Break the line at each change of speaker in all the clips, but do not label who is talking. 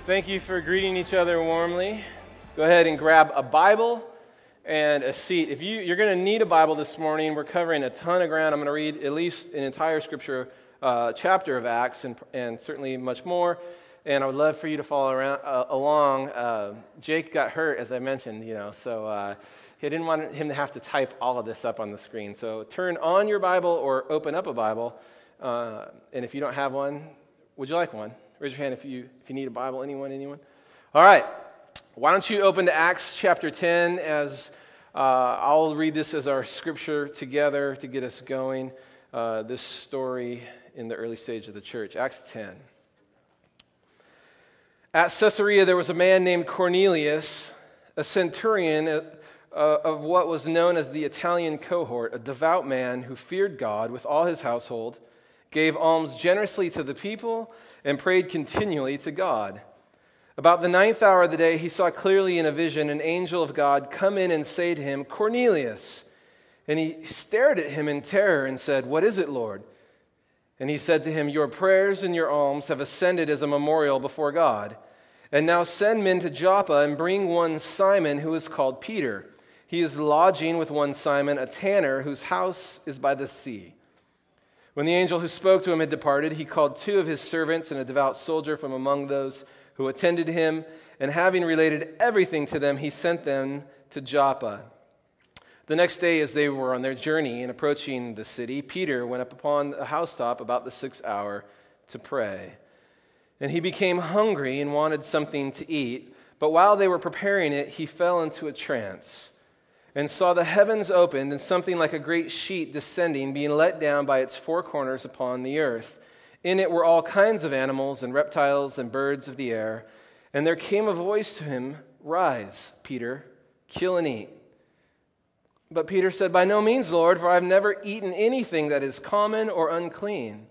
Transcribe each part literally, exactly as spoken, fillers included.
Thank you for greeting each other warmly. Go ahead and grab a Bible and a seat. If you, you're going to need a Bible this morning, we're covering a ton of ground. I'm going to read at least an entire scripture uh, chapter of Acts and, and certainly much more. And I would love for you to follow around, uh, along. Uh, Jake got hurt, as I mentioned, you know, so uh, I didn't want him to have to type all of this up on the screen. So turn on your Bible or open up a Bible. Uh, and if you don't have one, would you like one? Raise your hand if you if you need a Bible. Anyone, anyone? All right. Why don't you open to Acts chapter ten as uh, I'll read this as our scripture together to get us going. Uh, this story in the early stage of the church. Acts ten. At Caesarea there was a man named Cornelius, a centurion uh, of what was known as the Italian cohort, a devout man who feared God with all his household, gave alms generously to the people, and prayed continually to God. About the ninth hour of the day, he saw clearly in a vision an angel of God come in and say to him, "Cornelius." And he stared at him in terror and said, "What is it, Lord?" And he said to him, "Your prayers and your alms have ascended as a memorial before God. And now send men to Joppa and bring one Simon who is called Peter. He is lodging with one Simon, a tanner, whose house is by the sea." When the angel who spoke to him had departed, he called two of his servants and a devout soldier from among those who attended him, and having related everything to them, he sent them to Joppa. The next day, as they were on their journey and approaching the city, Peter went up upon a housetop about the sixth hour to pray. And he became hungry and wanted something to eat, but while they were preparing it, he fell into a trance, and saw the heavens opened and something like a great sheet descending, being let down by its four corners upon the earth. In it were all kinds of animals and reptiles and birds of the air. And there came a voice to him, "Rise, Peter, kill and eat." But Peter said, "By no means, Lord, for I have never eaten anything that is common or unclean."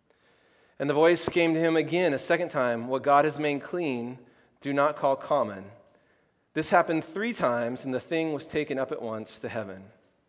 And the voice came to him again a second time, "What God has made clean, do not call common." This happened three times, and the thing was taken up at once to heaven.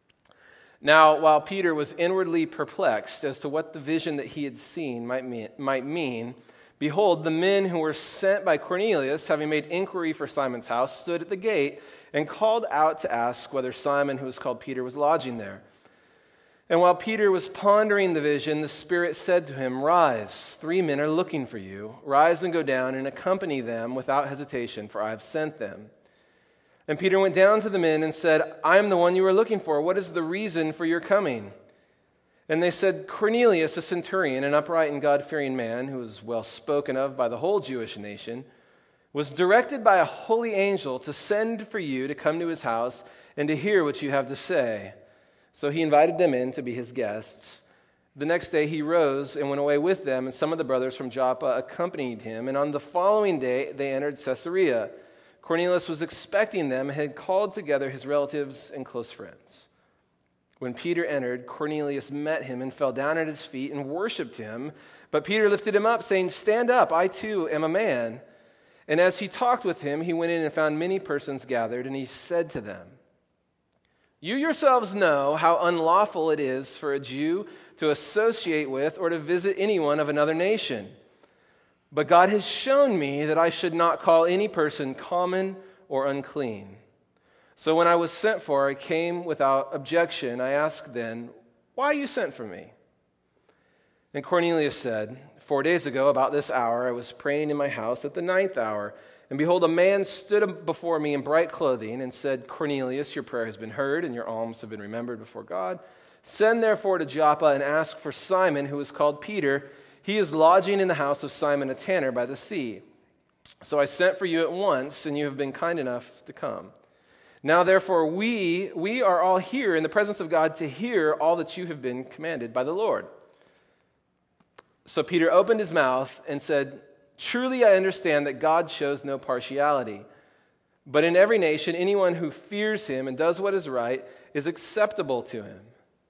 Now, while Peter was inwardly perplexed as to what the vision that he had seen might mean, might mean, behold, the men who were sent by Cornelius, having made inquiry for Simon's house, stood at the gate and called out to ask whether Simon, who was called Peter, was lodging there. And while Peter was pondering the vision, the Spirit said to him, "Rise, three men are looking for you. Rise and go down and accompany them without hesitation, for I have sent them." And Peter went down to the men and said, "I am the one you are looking for. What is the reason for your coming?" And they said, "Cornelius, a centurion, an upright and God-fearing man, who is well spoken of by the whole Jewish nation, was directed by a holy angel to send for you to come to his house and to hear what you have to say." So he invited them in to be his guests. The next day he rose and went away with them, and some of the brothers from Joppa accompanied him. And on the following day they entered Caesarea. Cornelius was expecting them and had called together his relatives and close friends. When Peter entered, Cornelius met him and fell down at his feet and worshipped him. But Peter lifted him up, saying, "Stand up, I too am a man." And as he talked with him, he went in and found many persons gathered, and he said to them, "You yourselves know how unlawful it is for a Jew to associate with or to visit anyone of another nation. But God has shown me that I should not call any person common or unclean. So when I was sent for, I came without objection. I asked then, 'Why you sent for me?' And Cornelius said, 'Four days ago, about this hour, I was praying in my house at the ninth hour, and behold, a man stood before me in bright clothing and said, Cornelius, your prayer has been heard, and your alms have been remembered before God. Send therefore to Joppa and ask for Simon, who is called Peter. He is lodging in the house of Simon a tanner by the sea. So I sent for you at once, and you have been kind enough to come. Now therefore we we are all here in the presence of God to hear all that you have been commanded by the Lord.' So Peter opened his mouth and said, 'Truly I understand that God shows no partiality. But in every nation, anyone who fears him and does what is right is acceptable to him.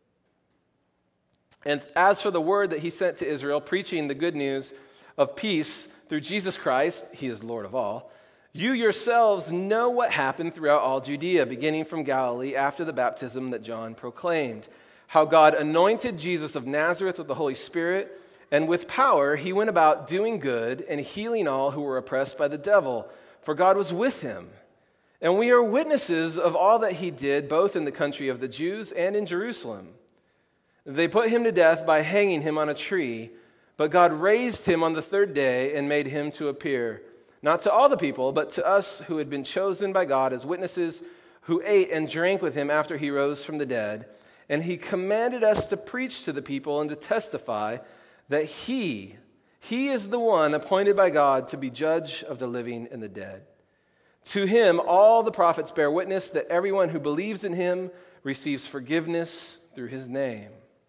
And as for the word that he sent to Israel, preaching the good news of peace through Jesus Christ, he is Lord of all, you yourselves know what happened throughout all Judea, beginning from Galilee after the baptism that John proclaimed, how God anointed Jesus of Nazareth with the Holy Spirit And with power he went about doing good and healing all who were oppressed by the devil, for God was with him. And we are witnesses of all that he did, both in the country of the Jews and in Jerusalem. They put him to death by hanging him on a tree, but God raised him on the third day and made him to appear, not to all the people, but to us who had been chosen by God as witnesses, who ate and drank with him after he rose from the dead. And he commanded us to preach to the people and to testify that he, he is the one appointed by God to be judge of the living and the dead. To him, all the prophets bear witness that everyone who believes in him receives forgiveness through his name.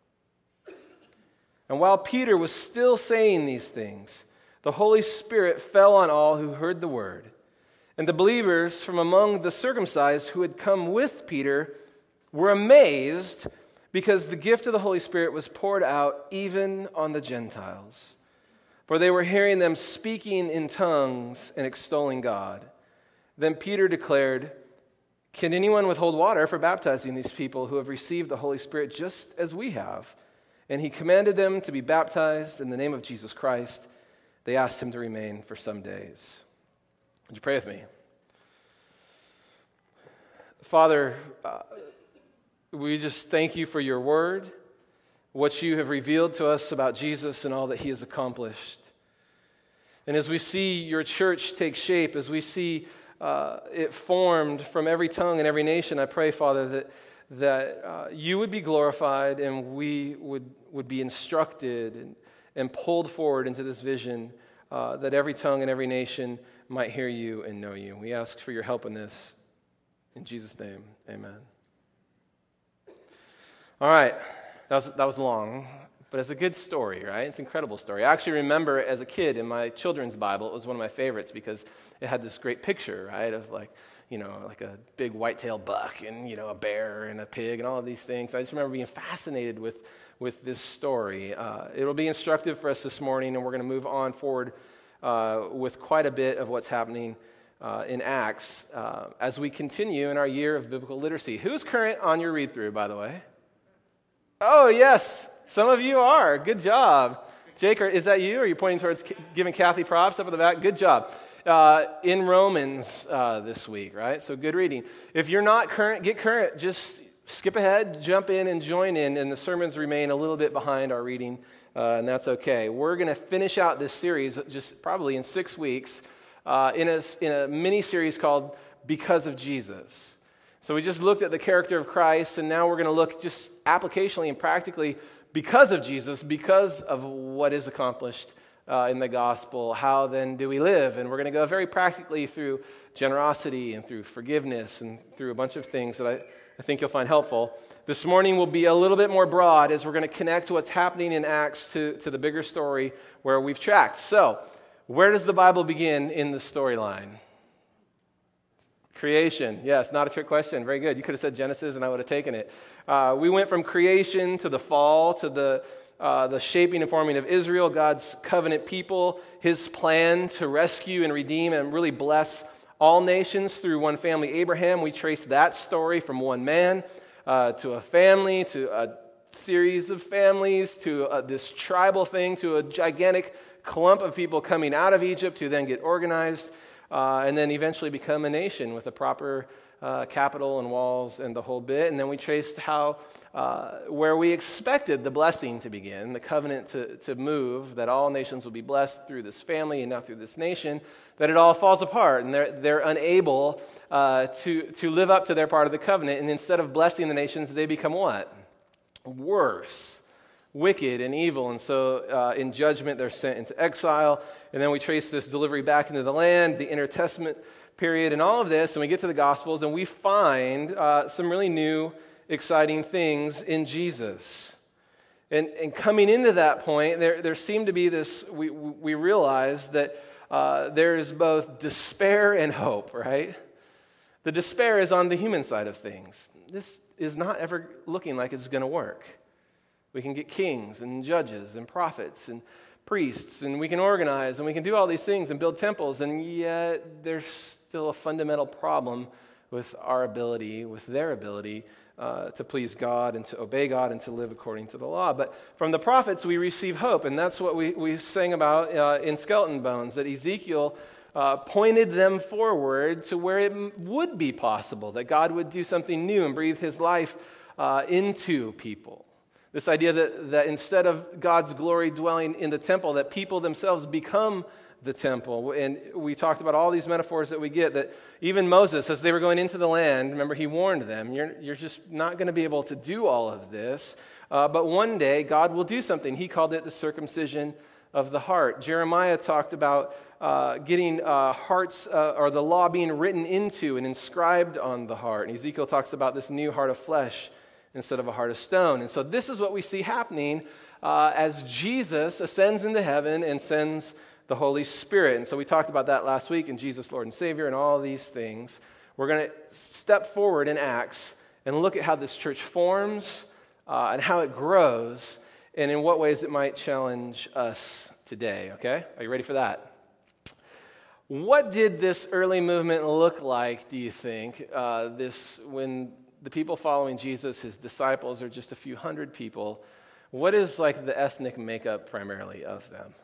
And while Peter was still saying these things, the Holy Spirit fell on all who heard the word. And the believers from among the circumcised who had come with Peter were amazed because the gift of the Holy Spirit was poured out even on the Gentiles. For they were hearing them speaking in tongues and extolling God. Then Peter declared, "Can anyone withhold water for baptizing these people who have received the Holy Spirit just as we have?" And he commanded them to be baptized in the name of Jesus Christ. They asked him to remain for some days. Would you pray with me? Father, uh, we just thank you for your word, what you have revealed to us about Jesus and all that he has accomplished. And as we see your church take shape, as we see uh, it formed from every tongue and every nation, I pray, Father, that, that uh, you would be glorified and we would, would be instructed and, and pulled forward into this vision, uh, that every tongue and every nation might hear you and know you. We ask for your help in this. In Jesus' name, amen. All right, that was, that was long, but it's a good story, right? It's an incredible story. I actually remember as a kid in my children's Bible, it was one of my favorites because it had this great picture, right, of like, you know, like a big white-tailed buck and, you know, a bear and a pig and all of these things. I just remember being fascinated with, with this story. Uh, it'll be instructive for us this morning, and we're going to move on forward uh, with quite a bit of what's happening uh, in Acts uh, as we continue in our year of biblical literacy. Who's current on your read-through, by the way? Oh, yes. Some of you are. Good job. Jake, is that you? Or are you pointing towards giving Kathy props up at the back? Good job. Uh, in Romans uh, this week, right? So good reading. If you're not current, get current. Just skip ahead, jump in, and join in. And the sermons remain a little bit behind our reading, uh, and that's okay. We're going to finish out this series just probably in six weeks uh, in a, in a mini-series called Because of Jesus. So we just looked at the character of Christ, and now we're going to look just applicationally and practically because of Jesus, because of what is accomplished uh, in the gospel. How then do we live? And we're going to go very practically through generosity and through forgiveness and through a bunch of things that I, I think you'll find helpful. This morning will be a little bit more broad as we're going to connect what's happening in Acts to, to the bigger story where we've tracked. So, where does the Bible begin in the storyline? Creation. Yes, not a trick question. Very good. You could have said Genesis and I would have taken it. Uh, we went from creation to the fall to the uh, the shaping and forming of Israel, God's covenant people, his plan to rescue and redeem and really bless all nations through one family, Abraham. We trace that story from one man uh, to a family, to a series of families, to uh, this tribal thing, to a gigantic clump of people coming out of Egypt who then get organized. Uh, and then eventually become a nation with a proper uh, capital and walls and the whole bit. And then we traced how, uh, where we expected the blessing to begin, the covenant to, to move, that all nations would be blessed through this family and not through this nation, that it all falls apart and they're, they're unable uh, to, to live up to their part of the covenant. And instead of blessing the nations, they become what? Worse. Wicked and evil, and so uh, in judgment they're sent into exile, and then we trace this delivery back into the land, the intertestament period, and all of this, and we get to the Gospels, and we find uh, some really new, exciting things in Jesus. And, and coming into that point, there, there seemed to be this, we, we realized that uh, there is both despair and hope, right? The despair is on the human side of things. This is not ever looking like it's going to work. We can get kings and judges and prophets and priests, and we can organize, and we can do all these things and build temples, and yet there's still a fundamental problem with our ability, with their ability uh, to please God and to obey God and to live according to the law. But from the prophets, we receive hope, and that's what we, we sang about uh, in Skeleton Bones, that Ezekiel uh, pointed them forward to where it would be possible, that God would do something new and breathe his life uh, into people. This idea that, that instead of God's glory dwelling in the temple, that people themselves become the temple. And we talked about all these metaphors that we get, that even Moses, as they were going into the land, remember he warned them, you're, you're just not going to be able to do all of this. Uh, but one day, God will do something. He called it the circumcision of the heart. Jeremiah talked about uh, getting uh, hearts, uh, or the law being written into and inscribed on the heart. And Ezekiel talks about this new heart of flesh instead of a heart of stone. And so this is what we see happening uh, as Jesus ascends into heaven and sends the Holy Spirit. And so we talked about that last week in Jesus, Lord and Savior, and all these things. We're going to step forward in Acts and look at how this church forms uh, and how it grows and in what ways it might challenge us today, okay? Are you ready for that? What did this early movement look like, do you think, uh, this when the people following Jesus, his disciples, are just a few hundred people? What is like the ethnic makeup primarily of them?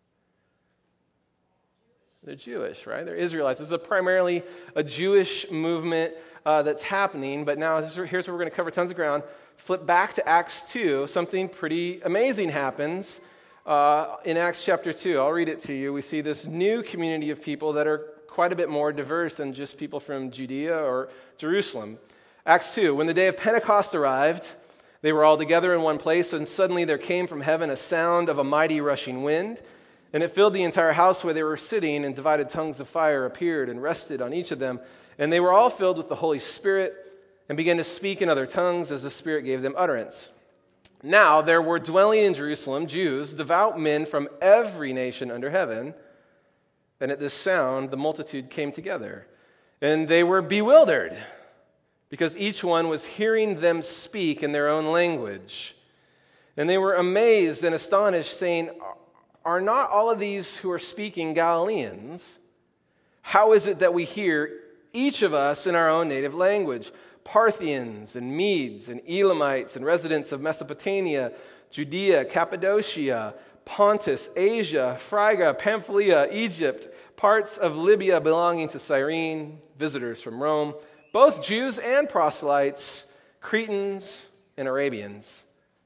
They're Jewish, right? They're Israelites. This is a primarily a Jewish movement uh, that's happening, but now this is, here's where we're going to cover tons of ground. Flip back to Acts two. Something pretty amazing happens uh, in Acts chapter two. I'll read it to you. We see this new community of people that are quite a bit more diverse than just people from Judea or Jerusalem. Acts two, when the day of Pentecost arrived, they were all together in one place, and suddenly there came from heaven a sound of a mighty rushing wind, and it filled the entire house where they were sitting, and divided tongues of fire appeared and rested on each of them. And they were all filled with the Holy Spirit and began to speak in other tongues as the Spirit gave them utterance. Now there were dwelling in Jerusalem Jews, devout men from every nation under heaven. And at this sound the multitude came together, and they were bewildered, because each one was hearing them speak in their own language. And they were amazed and astonished, saying, are not all of these who are speaking Galileans? How is it that we hear, each of us in our own native language? Parthians and Medes and Elamites and residents of Mesopotamia, Judea, Cappadocia, Pontus, Asia, Phrygia, Pamphylia, Egypt, parts of Libya belonging to Cyrene, visitors from Rome, both Jews and proselytes, Cretans and Arabians.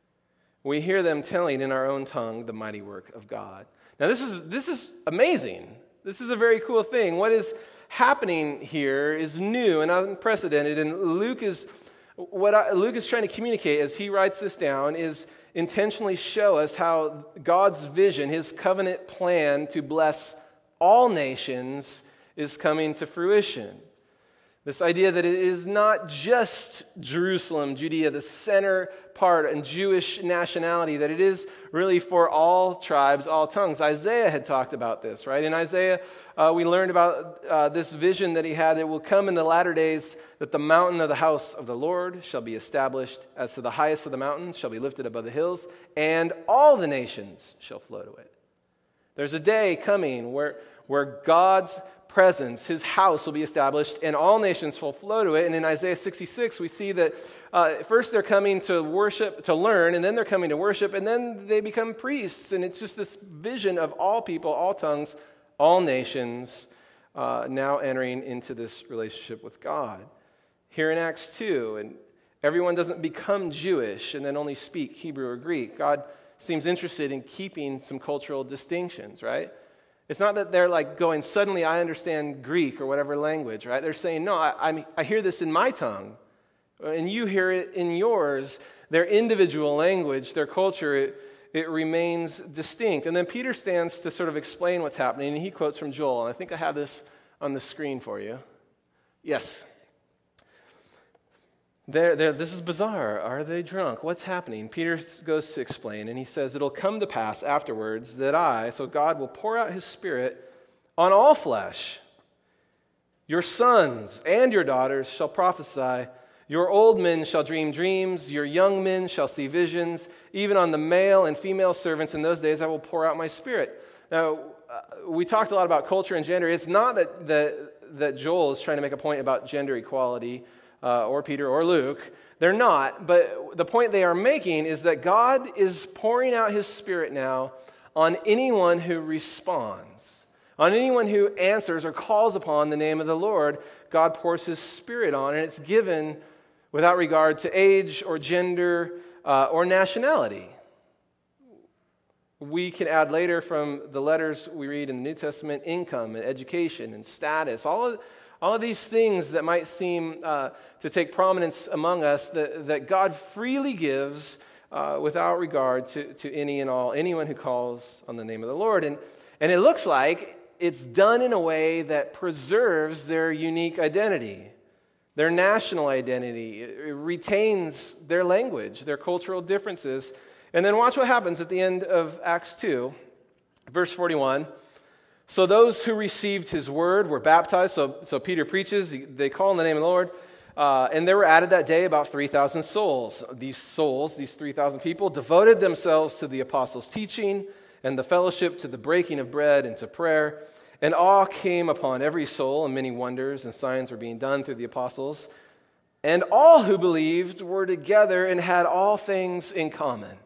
We hear them telling in our own tongue the mighty work of God. Now this is this is amazing. This is a very cool thing. What is happening here is new and unprecedented. And Luke is what I, Luke is trying to communicate as he writes this down is intentionally show us how God's vision, his covenant plan to bless all nations, is coming to fruition. This idea that it is not just Jerusalem, Judea, the center part, and Jewish nationality, that it is really for all tribes, all tongues. Isaiah had talked about this, right? In Isaiah, uh, we learned about uh, this vision that he had. It will come in the latter days that the mountain of the house of the Lord shall be established as to the highest of the mountains, shall be lifted above the hills, and all the nations shall flow to it. There's a day coming where, where God's presence, his house will be established, and all nations will flow to it. And in Isaiah sixty-six, we see that uh, first they're coming to worship, to learn, and then they're coming to worship, and then they become priests. And it's just this vision of all people, all tongues, all nations uh, now entering into this relationship with God. Here in Acts two, and everyone doesn't become Jewish and then only speak Hebrew or Greek. God seems interested in keeping some cultural distinctions, right? It's not that they're like going, suddenly I understand Greek or whatever language, right? They're saying, no, I, I, I hear this in my tongue, and you hear it in yours. Their individual language, their culture, it, it remains distinct. And then Peter stands to sort of explain what's happening, and he quotes from Joel. And I think I have this on the screen for you. Yes. They're, they're, this is bizarre. Are they drunk? What's happening? Peter goes to explain, and he says, it'll come to pass afterwards that I, so God will pour out his Spirit on all flesh. Your sons and your daughters shall prophesy. Your old men shall dream dreams. Your young men shall see visions. Even on the male and female servants in those days I will pour out my Spirit. Now, uh, we talked a lot about culture and gender. It's not that, that that Joel is trying to make a point about gender equality, uh, or Peter or Luke. They're not, but the point they are making is that God is pouring out his Spirit now on anyone who responds, on anyone who answers or calls upon the name of the Lord. God pours his Spirit on, and it's given without regard to age or gender uh, or nationality. We can add later from the letters we read in the New Testament income and education and status, all of, all of these things that might seem uh, to take prominence among us that, that God freely gives uh, without regard to, to any and all, anyone who calls on the name of the Lord. And, and it looks like it's done in a way that preserves their unique identity, their national identity. It retains their language, their cultural differences. And then watch what happens at the end of Acts two, verse forty-one. So those who received his word were baptized. So, so Peter preaches, they call on the name of the Lord. Uh, and there were added that day about three thousand souls. These souls, these three thousand people, devoted themselves to the apostles' teaching and the fellowship, to the breaking of bread and to prayer. And awe came upon every soul, and many wonders and signs were being done through the apostles. And all who believed were together and had all things in common.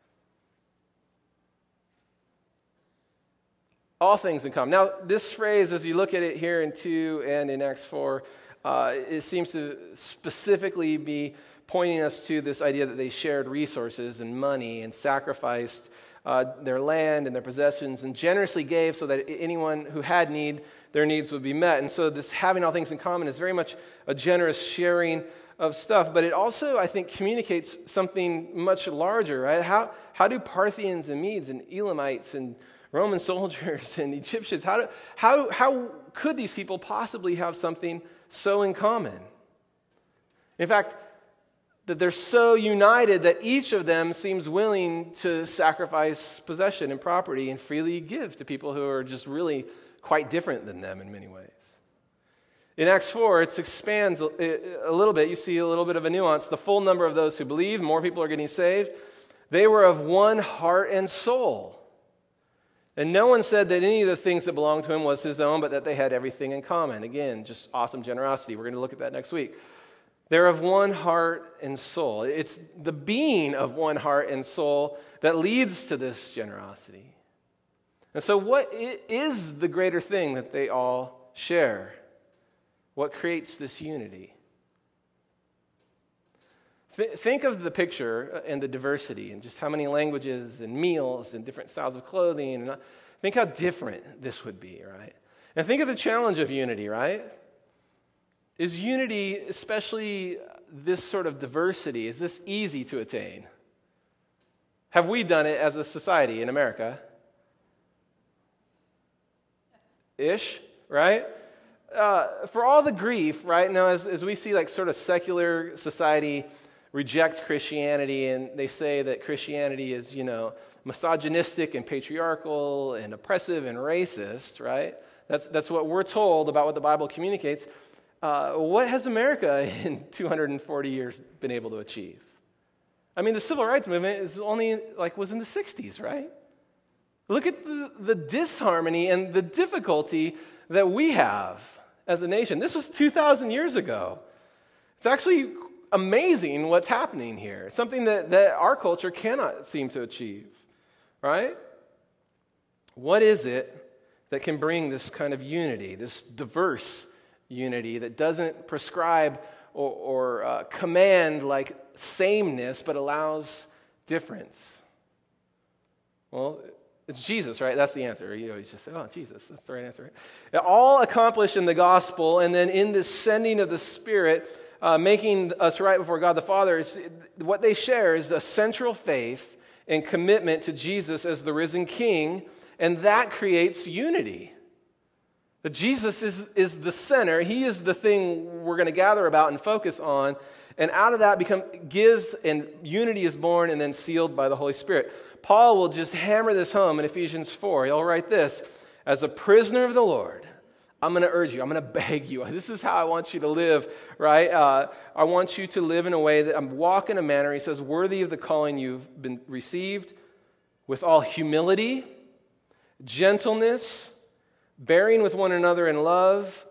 All things in common. Now, this phrase, as you look at it here in two and in Acts four, uh, it seems to specifically be pointing us to this idea that they shared resources and money and sacrificed uh, their land and their possessions and generously gave so that anyone who had need, their needs would be met. And so this having all things in common is very much a generous sharing of stuff, but it also, I think, communicates something much larger, right? How, how do Parthians and Medes and Elamites and Roman soldiers and Egyptians, how, do, how, how could these people possibly have something so in common? In fact, that they're so united that each of them seems willing to sacrifice possession and property and freely give to people who are just really quite different than them in many ways. In Acts four, it expands a, a little bit. You see a little bit of a nuance. The full number of those who believe, more people are getting saved. They were of one heart and soul. And no one said that any of the things that belonged to him was his own, but that they had everything in common. Again, just awesome generosity. We're going to look at that next week. They're of one heart and soul. It's the being of one heart and soul that leads to this generosity. And so what is the greater thing that they all share? What creates this unity? Think of the picture and the diversity and just how many languages and meals and different styles of clothing. And think how different this would be, right? And think of the challenge of unity, right? Is unity, especially this sort of diversity, is this easy to attain? Have we done it as a society in America? Ish, right? Uh, for all the grief, right, now as, as we see like sort of secular society reject Christianity, and they say that Christianity is, you know, misogynistic and patriarchal and oppressive and racist, right? That's that's what we're told about what the Bible communicates. Uh, what has America in two hundred forty years been able to achieve? I mean, the civil rights movement is only like was in the sixties, right? Look at the, the disharmony and the difficulty that we have as a nation. This was two thousand years ago. It's actually amazing what's happening here. Something that, that our culture cannot seem to achieve, right? What is it that can bring this kind of unity, this diverse unity that doesn't prescribe or, or uh, command like sameness, but allows difference? Well, it's Jesus, right? That's the answer. You always just say, oh, Jesus, that's the right answer. Right? All accomplished in the gospel, and then in this sending of the Spirit, Uh, making us right before God the Father, is, what they share is a central faith and commitment to Jesus as the risen King, and that creates unity. That Jesus is, is the center. He is the thing we're going to gather about and focus on, and out of that become gives, and unity is born and then sealed by the Holy Spirit. Paul will just hammer this home in Ephesians four. He'll write this, as a prisoner of the Lord, I'm going to urge you, I'm going to beg you. This is how I want you to live, right? Uh, I want you to live in a way that I'm walk in a manner, he says, worthy of the calling you've been received, with all humility, gentleness, bearing with one another in love,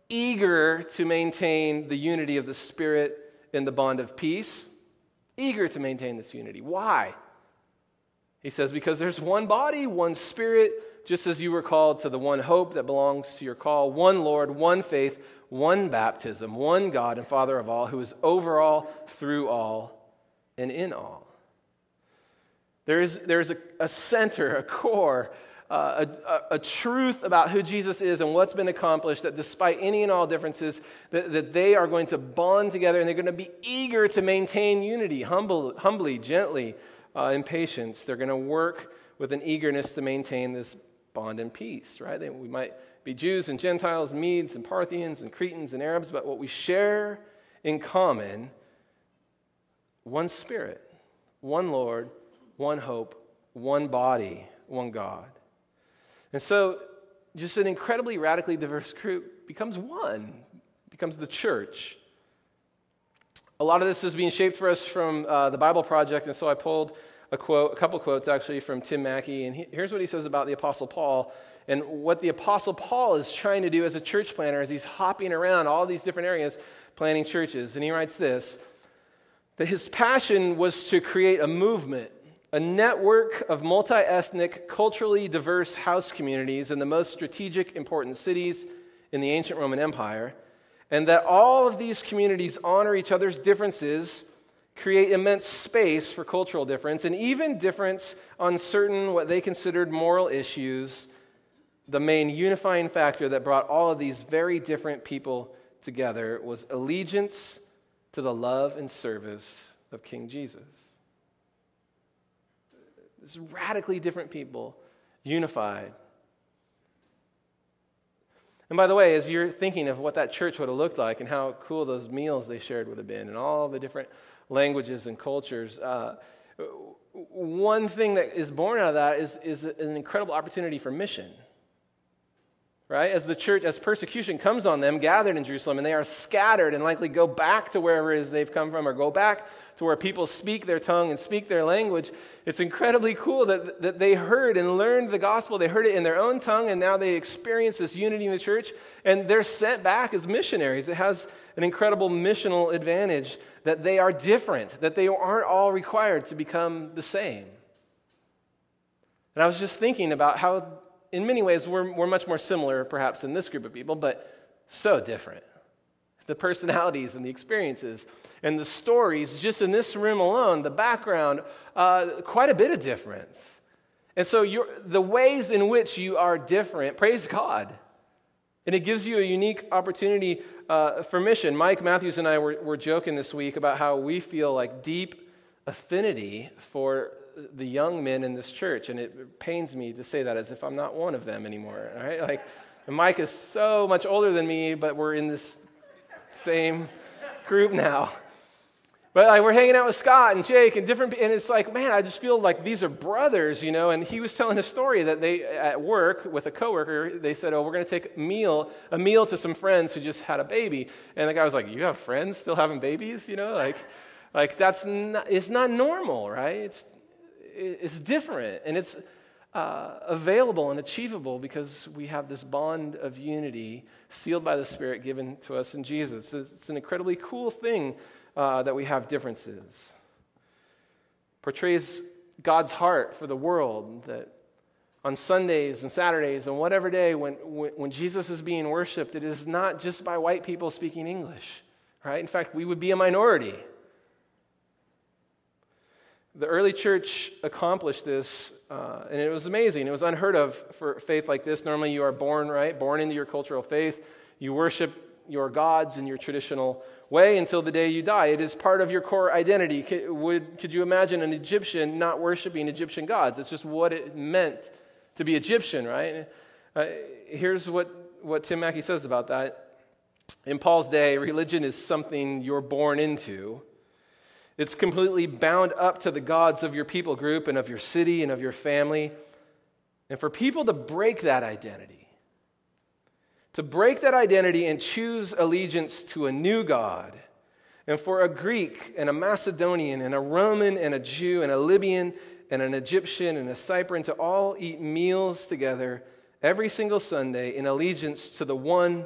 eager to maintain the unity of the Spirit in the bond of peace. Eager to maintain this unity. Why? He says, because there's one body, one Spirit, just as you were called to the one hope that belongs to your call, one Lord, one faith, one baptism, one God and Father of all, who is over all, through all, and in all. There is, there is a, a center, a core, uh, a, a, a truth about who Jesus is and what's been accomplished, that despite any and all differences, that, that they are going to bond together and they're going to be eager to maintain unity, humble, humbly, gently, uh, in patience. They're going to work with an eagerness to maintain this bond in peace, right? They, we might be Jews and Gentiles, Medes and Parthians and Cretans and Arabs, but what we share in common, one Spirit, one Lord, one hope, one body, one God. And so just an incredibly radically diverse group becomes one, becomes the church. A lot of this is being shaped for us from uh, the Bible Project, and so I pulled a quote, a couple quotes actually from Tim Mackey, and he, here's what he says about the Apostle Paul, and what the Apostle Paul is trying to do as a church planter as he's hopping around all these different areas planting churches. And he writes this, that his passion was to create a movement, a network of multi-ethnic, culturally diverse house communities in the most strategic, important cities in the ancient Roman Empire, and that all of these communities honor each other's differences, create immense space for cultural difference, and even difference on certain what they considered moral issues, the main unifying factor that brought all of these very different people together was allegiance to the love and service of King Jesus. It's radically different people, unified. And by the way, as you're thinking of what that church would have looked like and how cool those meals they shared would have been and all the different languages and cultures, uh, one thing that is born out of that is, is an incredible opportunity for mission. Right? As the church, as persecution comes on them, gathered in Jerusalem, and they are scattered and likely go back to wherever it is they've come from or go back to where people speak their tongue and speak their language, it's incredibly cool that, that they heard and learned the gospel. They heard it in their own tongue, and now they experience this unity in the church, and they're sent back as missionaries. It has an incredible missional advantage that they are different, that they aren't all required to become the same. And I was just thinking about how in many ways, we're, we're much more similar, perhaps, in this group of people, but so different. The personalities and the experiences and the stories, just in this room alone, the background, uh, quite a bit of difference. And so you're, the ways in which you are different, praise God. And it gives you a unique opportunity uh, for mission. Mike Matthews and I were, were joking this week about how we feel like deep affinity for the young men in this church, and it pains me to say that as if I'm not one of them anymore, right? Like, and Mike is so much older than me, but we're in this same group now. But like, we're hanging out with Scott and Jake and different, and it's like, man, I just feel like these are brothers, you know. And he was telling a story that they at work with a coworker, they said, "Oh, we're going to take a meal, a meal to some friends who just had a baby." And the guy was like, "You have friends still having babies?" You know, like, like that's not, it's not normal, right? It's It's different, and it's uh, available and achievable because we have this bond of unity sealed by the Spirit given to us in Jesus. It's, it's an incredibly cool thing uh, that we have differences. Portrays God's heart for the world, that on Sundays and Saturdays and whatever day when, when, when Jesus is being worshiped, it is not just by white people speaking English, right? In fact, we would be a minority. The early church accomplished this, uh, and it was amazing. It was unheard of for faith like this. Normally you are born, right, born into your cultural faith. You worship your gods in your traditional way until the day you die. It is part of your core identity. Could, would, could you imagine an Egyptian not worshiping Egyptian gods? It's just what it meant to be Egyptian, right? Uh, here's what, what Tim Mackey says about that. In Paul's day, religion is something you're born into. It's completely bound up to the gods of your people group and of your city and of your family. And for people to break that identity, to break that identity and choose allegiance to a new God, and for a Greek and a Macedonian and a Roman and a Jew and a Libyan and an Egyptian and a Cyprian to all eat meals together every single Sunday in allegiance to the one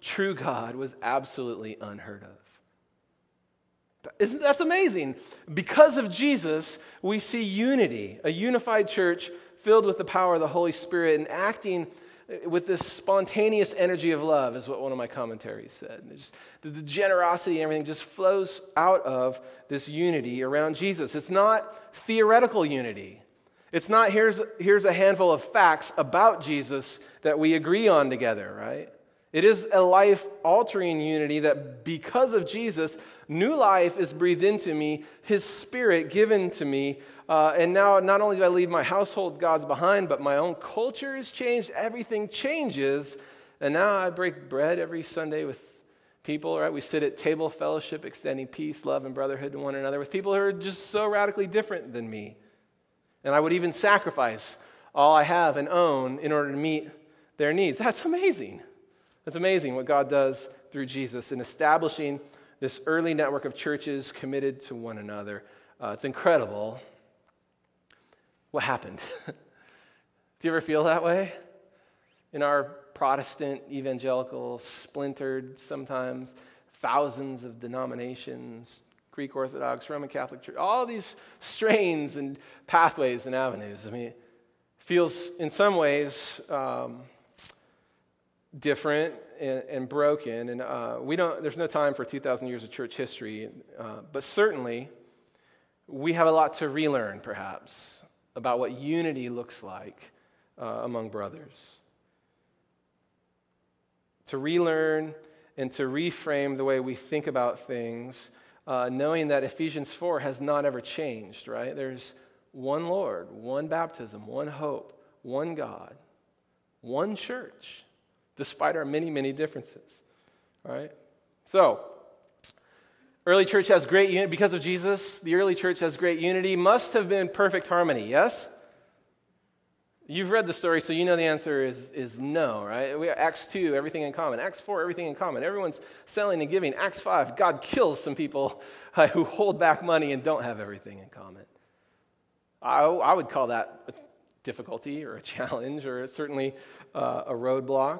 true God was absolutely unheard of. Isn't that's amazing? Because of Jesus, we see unity, a unified church filled with the power of the Holy Spirit and acting with this spontaneous energy of love, is what one of my commentaries said. And just, the, the generosity and everything just flows out of this unity around Jesus. It's not theoretical unity. It's not here's, here's a handful of facts about Jesus that we agree on together, right? It is a life-altering unity that because of Jesus, new life is breathed into me, His Spirit given to me, uh, and now not only do I leave my household gods behind, but my own culture has changed, everything changes, and now I break bread every Sunday with people, right? We sit at table fellowship, extending peace, love, and brotherhood to one another with people who are just so radically different than me. And I would even sacrifice all I have and own in order to meet their needs. That's amazing. That's amazing what God does through Jesus in establishing this early network of churches committed to one another. Uh, it's incredible what happened. Do you ever feel that way? In our Protestant, evangelical, splintered, sometimes thousands of denominations, Greek Orthodox, Roman Catholic Church, all these strains and pathways and avenues. I mean, it feels in some ways um, different and, and broken, and uh, we don't. There's no time for two thousand years of church history, uh, but certainly we have a lot to relearn, perhaps, about what unity looks like uh, among brothers. To relearn and to reframe the way we think about things, uh, knowing that Ephesians four has not ever changed, right? There's one Lord, one baptism, one hope, one God, one church, despite our many, many differences, right? So, early church has great unity. Because of Jesus, the early church has great unity. Must have been perfect harmony, yes? You've read the story, so you know the answer is, is no, right? We have Acts two, everything in common. Acts four, everything in common. Everyone's selling and giving. Acts five, God kills some people uh, who hold back money and don't have everything in common. I, I would call that a difficulty or a challenge or certainly uh, a roadblock.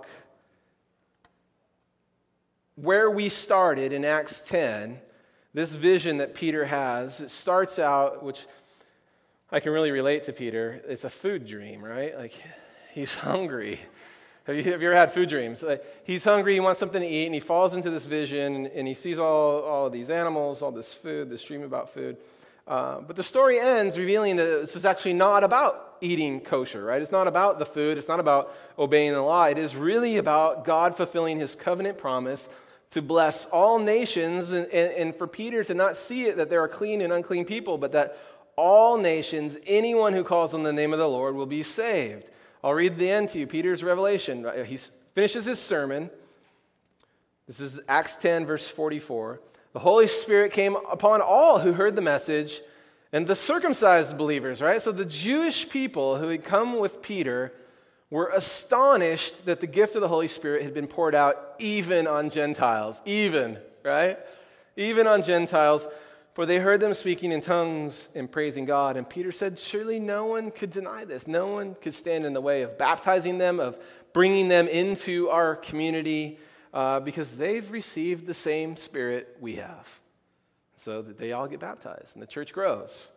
Where we started in Acts ten, this vision that Peter has, it starts out, which I can really relate to Peter. It's a food dream, right? Like, he's hungry. Have you, have you ever had food dreams? Like, he's hungry, he wants something to eat, and he falls into this vision, and he sees all, all these animals, all this food, this dream about food. Uh, but the story ends revealing that this is actually not about eating kosher, right? It's not about the food. It's not about obeying the law. It is really about God fulfilling His covenant promise to bless all nations, and, and, and for Peter to not see it that there are clean and unclean people, but that all nations, anyone who calls on the name of the Lord will be saved. I'll read the end to you, Peter's revelation. He finishes his sermon. This is Acts ten, verse forty-four. The Holy Spirit came upon all who heard the message, and the circumcised believers, right? So the Jewish people who had come with Peter were astonished that the gift of the Holy Spirit had been poured out even on Gentiles. Even, right? Even on Gentiles. For they heard them speaking in tongues and praising God. And Peter said, surely no one could deny this. No one could stand in the way of baptizing them, of bringing them into our community, uh, because they've received the same Spirit we have. So that they all get baptized and the church grows.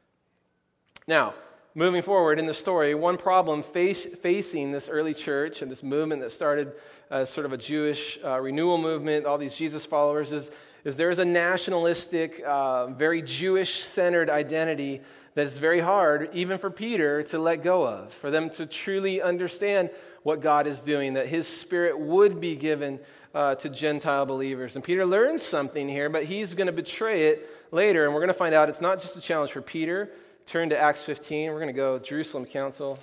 Now, moving forward in the story, one problem face, facing this early church and this movement that started as sort of a Jewish uh, renewal movement, all these Jesus followers, is is there is a nationalistic, uh, very Jewish-centered identity that is very hard, even for Peter, to let go of, for them to truly understand what God is doing, that His Spirit would be given uh, to Gentile believers. And Peter learns something here, but he's going to betray it later, and we're going to find out it's not just a challenge for Peter. Turn to Acts fifteen. We're going to go Jerusalem Council.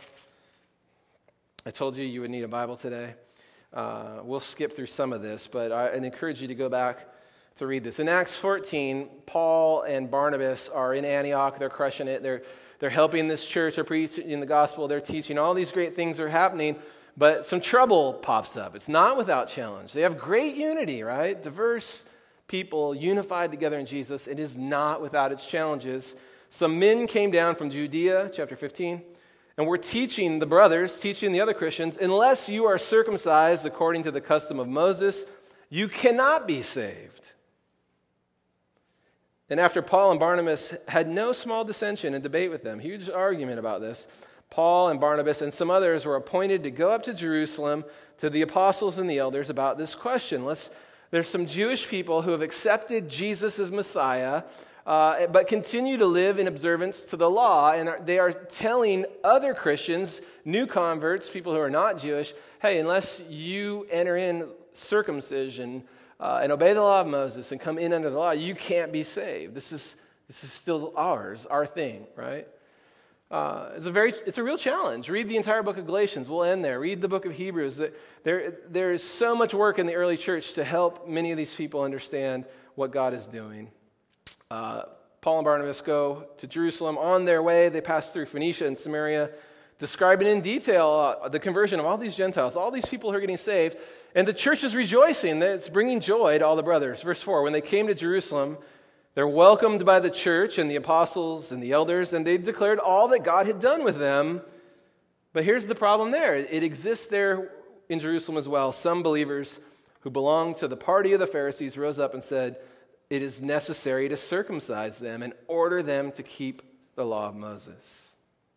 I told you you would need a Bible today. Uh, we'll skip through some of this, but I, I'd encourage you to go back to read this. In Acts fourteen, Paul and Barnabas are in Antioch. They're crushing it. They're, they're helping this church. They're preaching the gospel. They're teaching. All these great things are happening, but some trouble pops up. It's not without challenge. They have great unity, right? Diverse people unified together in Jesus. It is not without its challenges. Some men came down from Judea, chapter fifteen, and were teaching the brothers, teaching the other Christians, unless you are circumcised according to the custom of Moses, You cannot be saved. And after Paul and Barnabas had no small dissension and debate with them, huge argument about this, Paul and Barnabas and some others were appointed to go up to Jerusalem to the apostles and the elders about this question. Let's, there's some Jewish people who have accepted Jesus as Messiah, uh, but continue to live in observance to the law, and are, they are telling other Christians, new converts, people who are not Jewish, hey, unless you enter in circumcision uh, and obey the law of Moses and come in under the law, you can't be saved. This is this is still ours, our thing, right? Uh, it's a very, it's a real challenge. Read the entire book of Galatians. We'll end there. Read the book of Hebrews. There, there is so much work in the early church to help many of these people understand what God is doing. Uh, Paul and Barnabas go to Jerusalem. On their way, they pass through Phoenicia and Samaria, describing in detail uh, the conversion of all these Gentiles, all these people who are getting saved. And the church is rejoicing. That it's bringing joy to all the brothers. Verse four, when they came to Jerusalem, they're welcomed by the church and the apostles and the elders, and they declared all that God had done with them. But here's the problem there. It exists there in Jerusalem as well. Some believers who belonged to the party of the Pharisees rose up and said, it is necessary to circumcise them and order them to keep the law of Moses.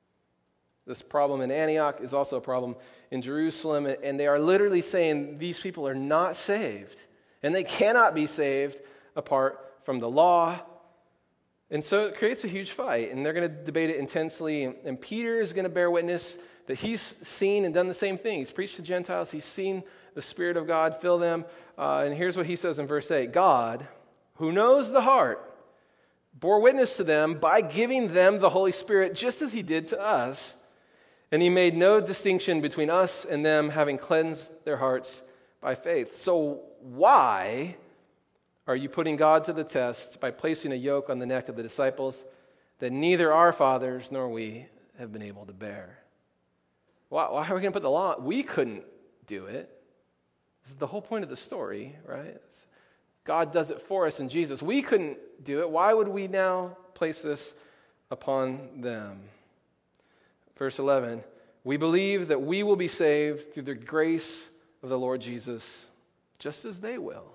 This problem in Antioch is also a problem in Jerusalem, and they are literally saying these people are not saved, and they cannot be saved apart from the law. And so it creates a huge fight, and they're going to debate it intensely, and, and Peter is going to bear witness that he's seen and done the same thing. He's preached to Gentiles. He's seen the Spirit of God fill them. Uh, and here's what he says in verse eight. God, who knows the heart, bore witness to them by giving them the Holy Spirit just as he did to us. And he made no distinction between us and them, having cleansed their hearts by faith. So why are you putting God to the test by placing a yoke on the neck of the disciples that neither our fathers nor we have been able to bear? Why, why are we going to put the law? We couldn't do it. This is the whole point of the story, right? It's, God does it for us in Jesus. We couldn't do it. Why would we now place this upon them? Verse eleven, we believe that we will be saved through the grace of the Lord Jesus, just as they will.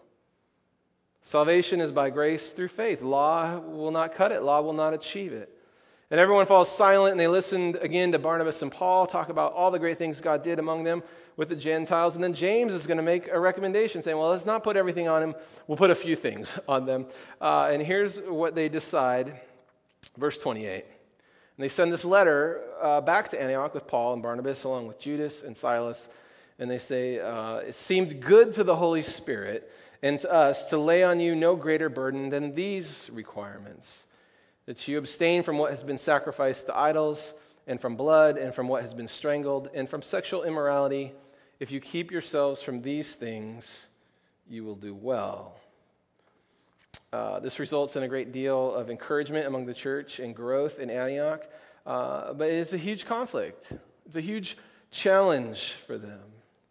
Salvation is by grace through faith. Law will not cut it. Law will not achieve it. And everyone falls silent, and they listened again to Barnabas and Paul talk about all the great things God did among them with the Gentiles. And then James is going to make a recommendation saying, well, let's not put everything on him. We'll put a few things on them. Uh, and here's what they decide. Verse twenty-eight. And they send this letter uh, back to Antioch with Paul and Barnabas along with Judas and Silas. And they say, uh, it seemed good to the Holy Spirit and to us to lay on you no greater burden than these requirements, that you abstain from what has been sacrificed to idols, and from blood, and from what has been strangled, and from sexual immorality. If you keep yourselves from these things, you will do well. Uh, this results in a great deal of encouragement among the church and growth in Antioch, uh, but it is a huge conflict. It's a huge challenge for them.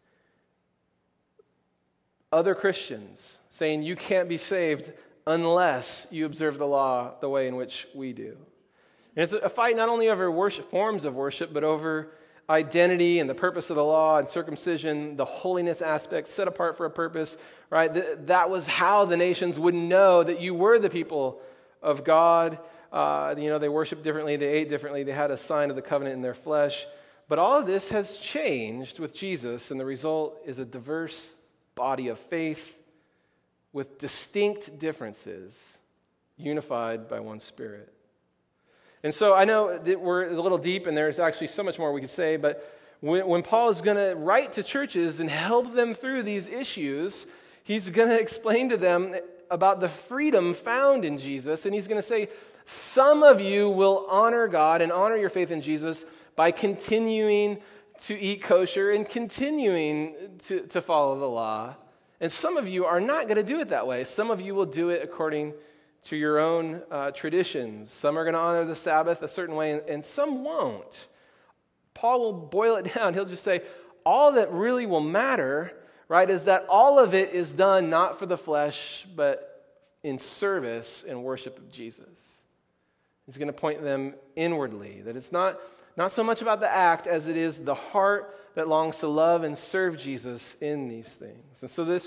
Other Christians saying you can't be saved unless you observe the law the way in which we do. And it's a fight not only over worship, forms of worship, but over identity and the purpose of the law and circumcision, the holiness aspect, set apart for a purpose, right? That was how the nations would know that you were the people of God. Uh, you know, they worshiped differently, they ate differently, they had a sign of the covenant in their flesh. But all of this has changed with Jesus, and the result is a diverse body of faith with distinct differences, unified by one Spirit. And so I know that we're a little deep, and there's actually so much more we could say, but when, when Paul is going to write to churches and help them through these issues, he's going to explain to them about the freedom found in Jesus, and he's going to say, some of you will honor God and honor your faith in Jesus by continuing to eat kosher and continuing to, to follow the law. And some of you are not going to do it that way. Some of you will do it according to your own uh, traditions. Some are going to honor the Sabbath a certain way, and, and some won't. Paul will boil it down. He'll just say, all that really will matter, right, is that all of it is done not for the flesh, but in service and worship of Jesus. He's going to point them inwardly, that it's not, not so much about the act as it is the heart that longs to love and serve Jesus in these things. And so this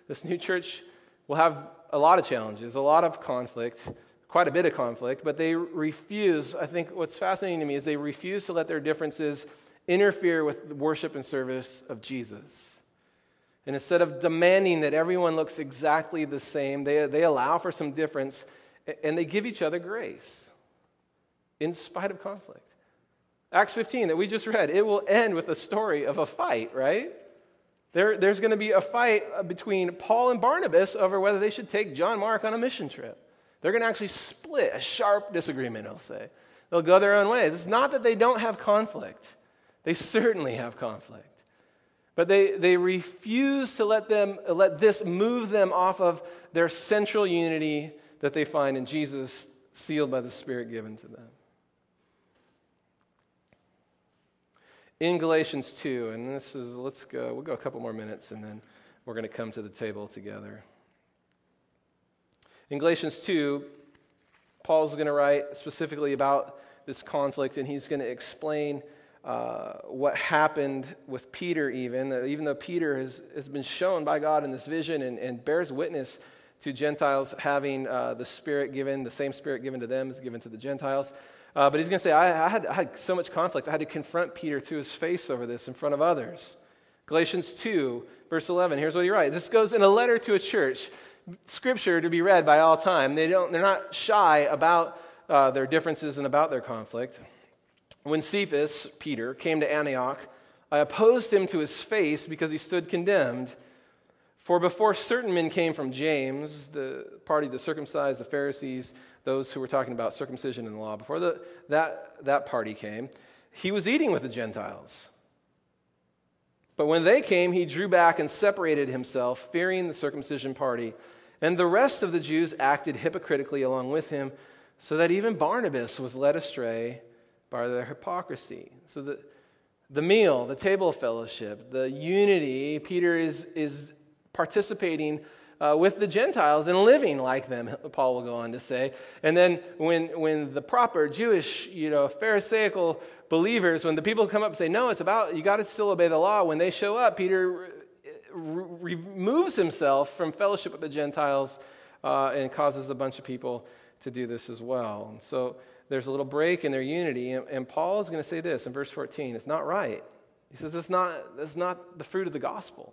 This new church will have a lot of challenges, a lot of conflict, quite a bit of conflict, but they refuse. I think what's fascinating to me is they refuse to let their differences interfere with the worship and service of Jesus. And instead of demanding that everyone looks exactly the same, they, they allow for some difference, and they give each other grace in spite of conflict. Acts fifteen that we just read, it will end with a story of a fight, right? There, there's going to be a fight between Paul and Barnabas over whether they should take John Mark on a mission trip. They're going to actually split, a sharp disagreement, I'll say. They'll go their own ways. It's not that they don't have conflict. They certainly have conflict. But they, they refuse to let them let this move them off of their central unity that they find in Jesus, sealed by the Spirit given to them. In Galatians two, and this is, let's go, we'll go a couple more minutes and then we're going to come to the table together. In Galatians two, Paul's going to write specifically about this conflict, and he's going to explain uh, what happened with Peter even, uh, even though Peter has, has been shown by God in this vision and, and bears witness to Gentiles having uh, the Spirit given, the same Spirit given to them is given to the Gentiles. Uh, but he's going to say, I, I, had, I had so much conflict, I had to confront Peter to his face over this in front of others. Galatians two, verse eleven, here's what he writes. This goes in a letter to a church, Scripture to be read by all time. They don't, they're not shy about uh, their differences and about their conflict. When Cephas, Peter, came to Antioch, I opposed him to his face because he stood condemned. For before certain men came from James, the party of the circumcised, the Pharisees, those who were talking about circumcision in the law, before the, that, that party came, he was eating with the Gentiles. But when they came, he drew back and separated himself, fearing the circumcision party. And the rest of the Jews acted hypocritically along with him, so that even Barnabas was led astray by their hypocrisy. So the, the meal, the table fellowship, the unity, Peter is, is participating uh, with the Gentiles and living like them, Paul will go on to say. And then when, when the proper Jewish, you know, Pharisaical believers, when the people come up and say, no, it's about, you got to still obey the law, when they show up, Peter re- re- removes himself from fellowship with the Gentiles uh, and causes a bunch of people to do this as well. And so there's a little break in their unity, and, and Paul is going to say this in verse fourteen, it's not right. He says it's not, it's not the fruit of the gospel.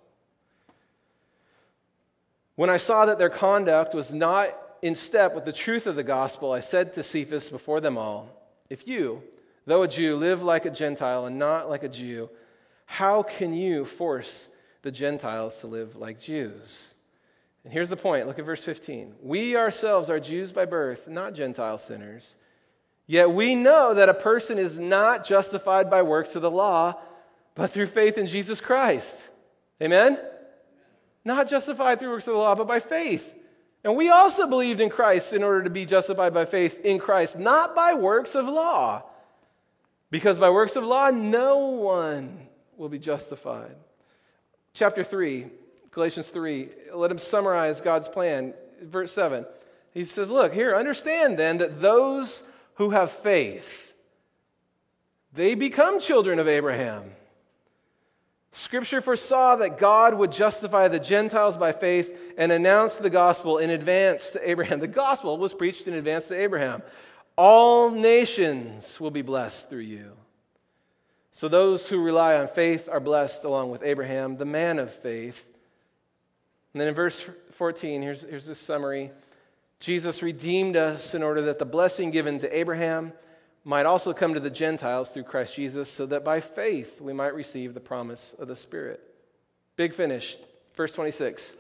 When I saw that their conduct was not in step with the truth of the gospel, I said to Cephas before them all, if you, though a Jew, live like a Gentile and not like a Jew, how can you force the Gentiles to live like Jews? And here's the point. Look at verse fifteen. We ourselves are Jews by birth, not Gentile sinners. Yet we know that a person is not justified by works of the law, but through faith in Jesus Christ. Amen? Not justified through works of the law, but by faith. And we also believed in Christ in order to be justified by faith in Christ, not by works of law. Because by works of law, no one will be justified. Chapter three, Galatians three, let him summarize God's plan. Verse seven, he says, look, here, understand then that those who have faith, they become children of Abraham. Scripture foresaw that God would justify the Gentiles by faith and announce the gospel in advance to Abraham. The gospel was preached in advance to Abraham. All nations will be blessed through you. So those who rely on faith are blessed along with Abraham, the man of faith. And then in verse fourteen, here's, here's a summary. Jesus redeemed us in order that the blessing given to Abraham might also come to the Gentiles through Christ Jesus, so that by faith we might receive the promise of the Spirit. Big finish, verse twenty-six.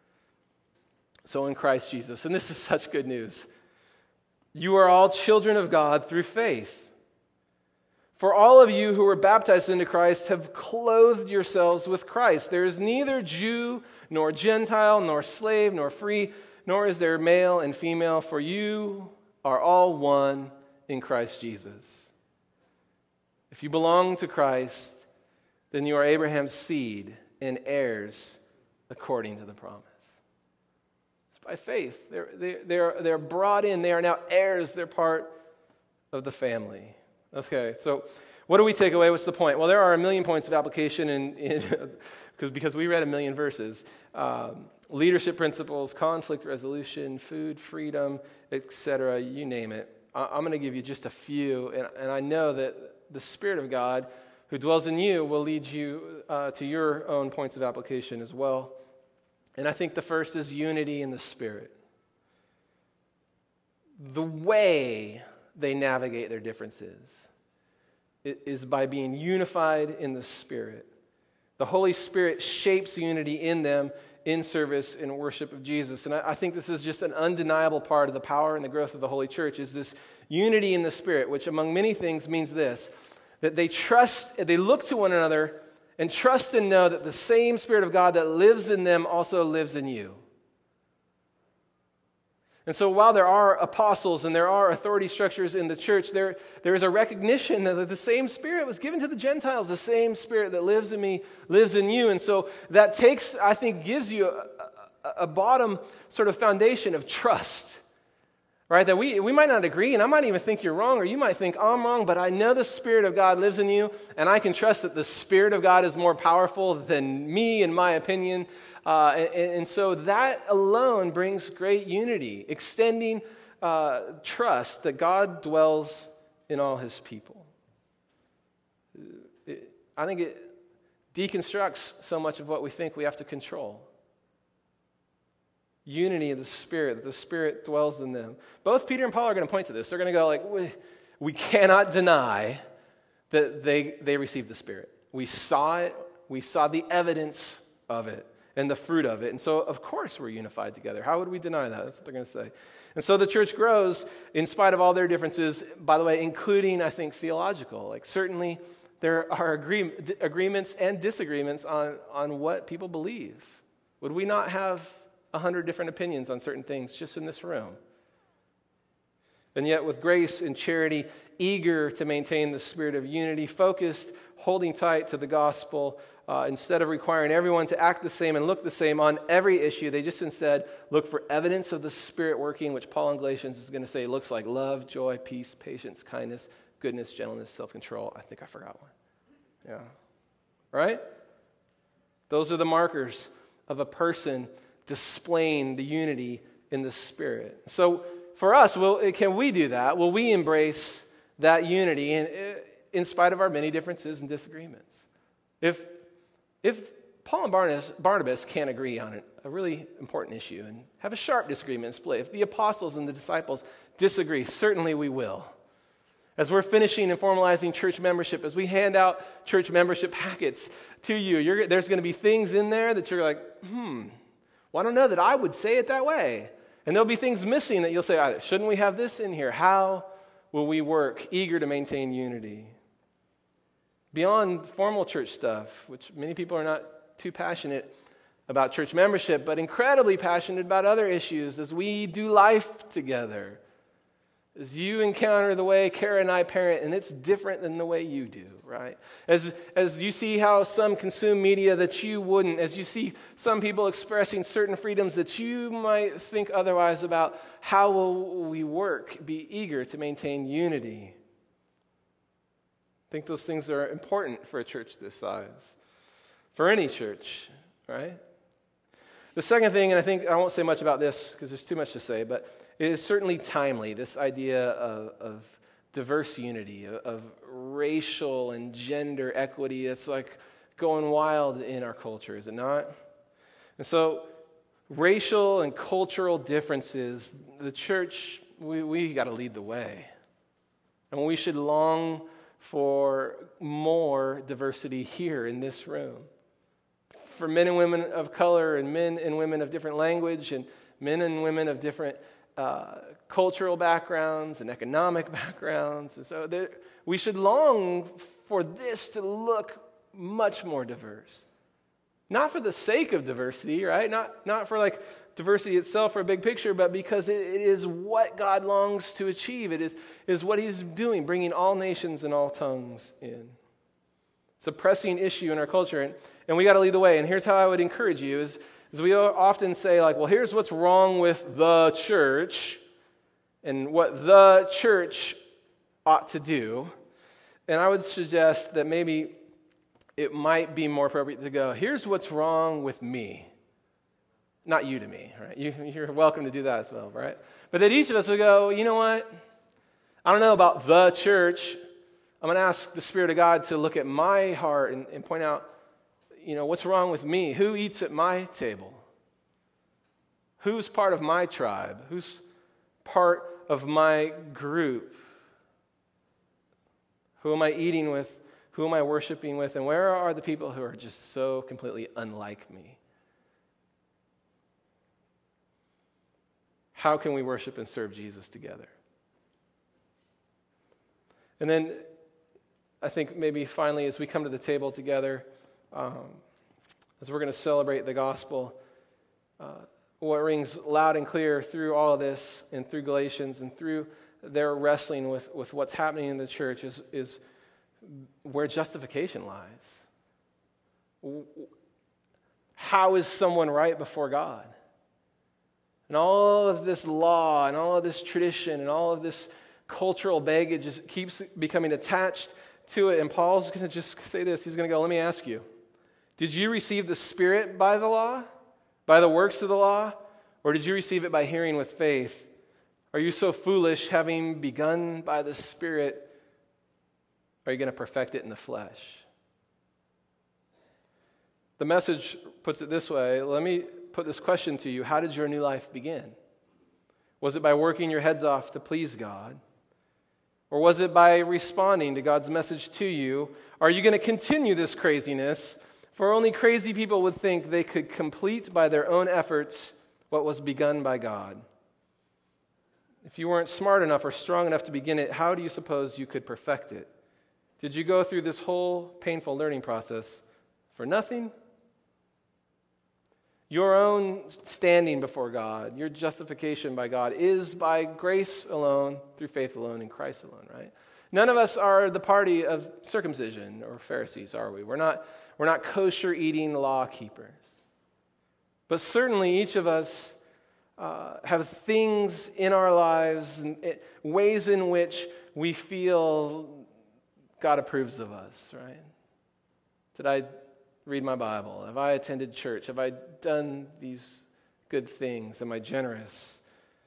So in Christ Jesus, and this is such good news, you are all children of God through faith. For all of you who were baptized into Christ have clothed yourselves with Christ. There is neither Jew nor Gentile, nor slave, nor free, nor is there male and female, for you are all one in Christ Jesus. If you belong to Christ, then you are Abraham's seed and heirs according to the promise. It's by faith. They're, they're, they're, they're brought in. They are now heirs. They're part of the family. Okay, so What do we take away? What's the point? Well, there are a million points of application in, in because, because we read a million verses. Um, leadership principles, conflict resolution, food, freedom, et cetera, you name it. I, I'm going to give you just a few, and, and I know that the Spirit of God who dwells in you will lead you uh, to your own points of application as well. And I think the first is unity in the Spirit. The way they navigate their differences is by being unified in the Spirit. The Holy Spirit shapes unity in them in service and worship of Jesus. And I, I think this is just an undeniable part of the power and the growth of the Holy Church, is this unity in the Spirit, which among many things means this, that they trust, they look to one another and trust and know that the same Spirit of God that lives in them also lives in you. And so while there are apostles and there are authority structures in the church, there, there is a recognition that the same Spirit was given to the Gentiles, the same Spirit that lives in me lives in you. And so that takes, I think, gives you a, a, a bottom sort of foundation of trust, right? That we, we might not agree, and I might even think you're wrong, or you might think I'm wrong, but I know the Spirit of God lives in you, and I can trust that the Spirit of God is more powerful than me and my opinion. Uh, and, and so that alone brings great unity, extending uh, trust that God dwells in all his people. It, I think it deconstructs so much of what we think we have to control. Unity of the Spirit, that the Spirit dwells in them. Both Peter and Paul are going to point to this. They're going to go like, we, we cannot deny that they, they received the Spirit. We saw it. We saw the evidence of it and the fruit of it. And so, of course, we're unified together. How would we deny that? That's what they're going to say. And so the church grows in spite of all their differences, by the way, including, I think, theological. Like, certainly there are agree- agreements and disagreements on, on what people believe. Would we not have a hundred different opinions on certain things just in this room? And yet, with grace and charity, eager to maintain the spirit of unity, focused, holding tight to the gospel, uh, instead of requiring everyone to act the same and look the same on every issue, they just instead look for evidence of the Spirit working, which Paul in Galatians is going to say looks like love, joy, peace, patience, kindness, goodness, gentleness, self-control. I think I forgot one. Yeah. Right? Those are the markers of a person displaying the unity in the Spirit. So for us, will, can we do that? Will we embrace that unity in, in spite of our many differences and disagreements? If, if Paul and Barnabas, Barnabas can't agree on a really important issue and have a sharp disagreement and split, if the apostles and the disciples disagree, certainly we will. As we're finishing and formalizing church membership, as we hand out church membership packets to you, you're, there's going to be things in there that you're like, hmm, well, I don't know that I would say it that way. And there'll be things missing that you'll say, shouldn't we have this in here? How will we work, eager to maintain unity? Beyond formal church stuff, which many people are not too passionate about church membership, but incredibly passionate about other issues as we do life together. As you encounter the way Kara and I parent, and it's different than the way you do, right? As, as you see how some consume media that you wouldn't, as you see some people expressing certain freedoms that you might think otherwise about, how will we work, be eager to maintain unity? I think those things are important for a church this size, for any church, right? The second thing, and I think I won't say much about this because there's too much to say, but it is certainly timely, this idea of, of diverse unity, of, of racial and gender equity. It's like going wild in our culture, is it not? And so racial and cultural differences, the church, we, we got to lead the way. And we should long for more diversity here in this room. For men and women of color and men and women of different language and men and women of different uh, cultural backgrounds and economic backgrounds. And so there, we should long for this to look much more diverse. Not for the sake of diversity, right? Not, not for like diversity itself or a big picture, but because it, it is what God longs to achieve. It is, is what he's doing, bringing all nations and all tongues in. It's a pressing issue in our culture, and, and we got to lead the way. And here's how I would encourage you is, is we often say, like, well, here's what's wrong with the church and what the church ought to do. And I would suggest that maybe it might be more appropriate to go, here's what's wrong with me. Not you to me, right? You, you're welcome to do that as well, right? But that each of us would go, you know what? I don't know about the church. I'm going to ask the Spirit of God to look at my heart and, and point out, you know, what's wrong with me? Who eats at my table? Who's part of my tribe? Who's part of my group? Who am I eating with? Who am I worshiping with? And where are the people who are just so completely unlike me? How can we worship and serve Jesus together? And then I think maybe finally as we come to the table together, um, as we're going to celebrate the gospel, uh, what rings loud and clear through all of this and through Galatians and through their wrestling with, with what's happening in the church is, is where justification lies. How is someone right before God? And all of this law and all of this tradition and all of this cultural baggage just keeps becoming attached to it. And Paul's going to just say this. He's going to go, let me ask you, did you receive the Spirit by the law, by the works of the law, or did you receive it by hearing with faith? Are you so foolish, having begun by the Spirit, are you going to perfect it in the flesh? The Message puts it this way. Let me put this question to you. How did your new life begin? Was it by working your heads off to please God? Or was it by responding to God's message to you? Are you going to continue this craziness? For only crazy people would think they could complete by their own efforts what was begun by God. If you weren't smart enough or strong enough to begin it, how do you suppose you could perfect it? Did you go through this whole painful learning process for nothing? Your own standing before God, your justification by God is by grace alone, through faith alone, in Christ alone, right? None of us are the party of circumcision or Pharisees, are we? We're not, we're not kosher-eating law keepers. But certainly each of us uh, have things in our lives, and it, ways in which we feel God approves of us, right? Did I read my Bible? Have I attended church? Have I done these good things? Am I generous?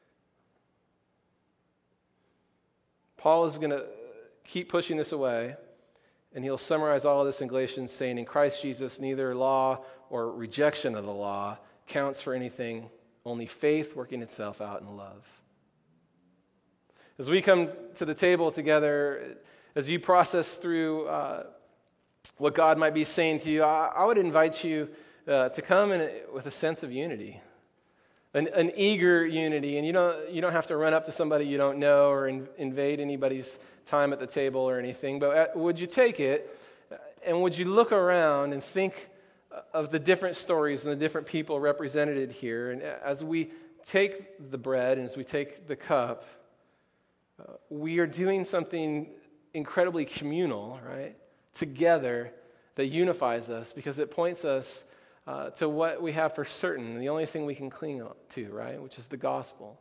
Paul is going to keep pushing this away, and he'll summarize all of this in Galatians saying, in Christ Jesus, neither law or rejection of the law counts for anything, only faith working itself out in love. As we come to the table together, as you process through uh, what God might be saying to you, I, I would invite you uh, to come in a, with a sense of unity, an, an eager unity. And you don't you don't have to run up to somebody you don't know or in, invade anybody's time at the table or anything. But at, would you take it, and would you look around and think of the different stories and the different people represented here? And as we take the bread and as we take the cup, uh, we are doing something incredibly communal, right? Together, that unifies us because it points us uh, to what we have for certain, the only thing we can cling to, right? Which is the gospel.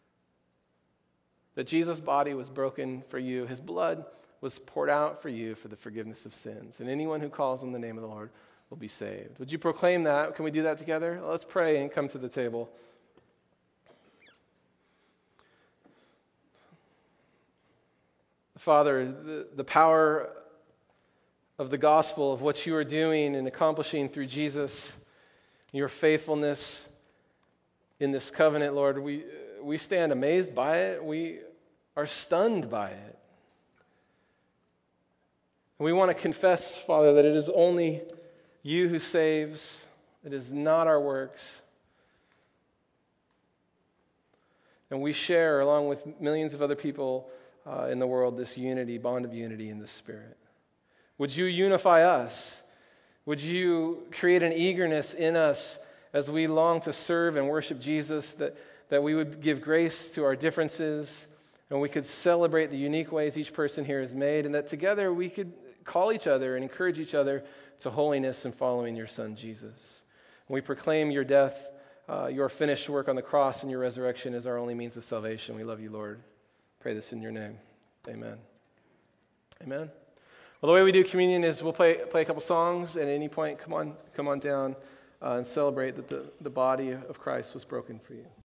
That Jesus' body was broken for you, his blood was poured out for you for the forgiveness of sins, and anyone who calls on the name of the Lord will be saved. Would you proclaim that? Can we do that together? Let's pray and come to the table. Father, the, the power of the gospel, of what you are doing and accomplishing through Jesus, your faithfulness in this covenant, Lord, we, we stand amazed by it. We are stunned by it. And we want to confess, Father, that it is only you who saves. It is not our works. And we share, along with millions of other people uh, in the world, this unity, bond of unity in the Spirit. Would you unify us? Would you create an eagerness in us as we long to serve and worship Jesus, that, that we would give grace to our differences and we could celebrate the unique ways each person here is made, and that together we could call each other and encourage each other to holiness and following your Son, Jesus. And we proclaim your death, uh, your finished work on the cross, and your resurrection as our only means of salvation. We love you, Lord. Pray this in your name. Amen. Amen. Well, the way we do communion is we'll play play a couple songs, and at any point, come on, come on down uh, and celebrate that the, the body of Christ was broken for you.